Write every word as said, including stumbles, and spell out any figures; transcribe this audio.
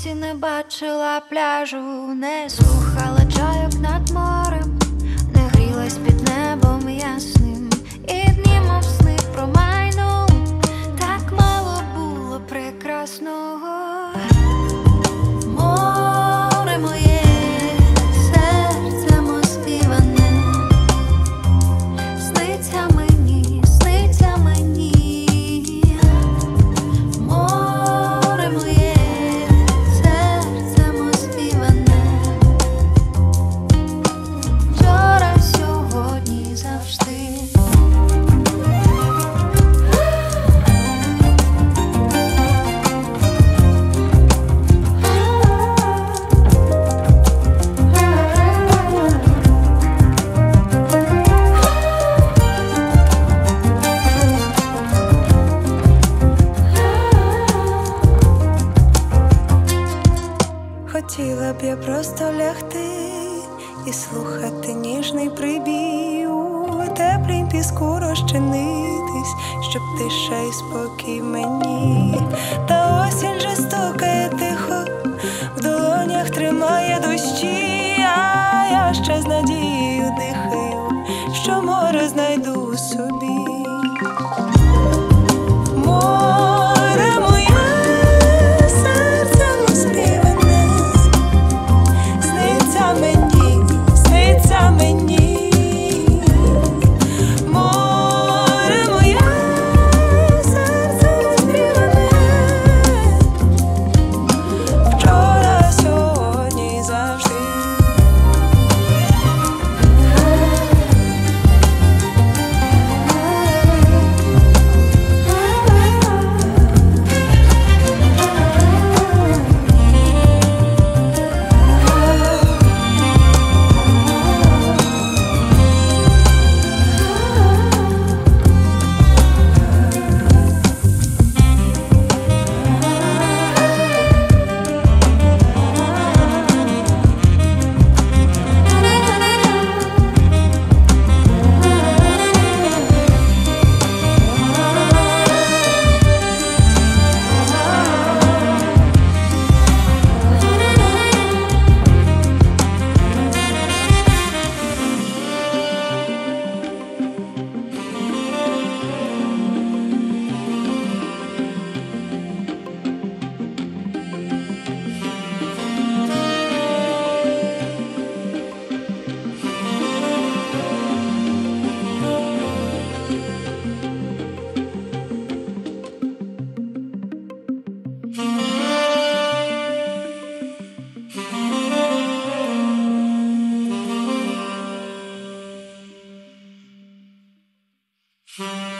вулиці, не бачила пляжу, не слухала чайок над морем, не грілась під небом ясним, і дні, мов сни, промайнули. Так мало було прекрасного. Море моє, серце моє співане, сниться мені, сниться мені. Море моє, серце моє співане, вчора, сьогодні, завжди. Хотіла б я просто лягти і слухати ніжний прибій, у теплім піску розчинитись, щоб тиша і спокій мені. Та осінь же стукає тихо, в долонях тримає дощі, а я ще з надією дихаю, що море знайду у собі. Море моє, серце моє співане, сниться мені, сниться мені. Море моє, серце моє співане, вчора, сьогодні, завжди. Mm-hmm.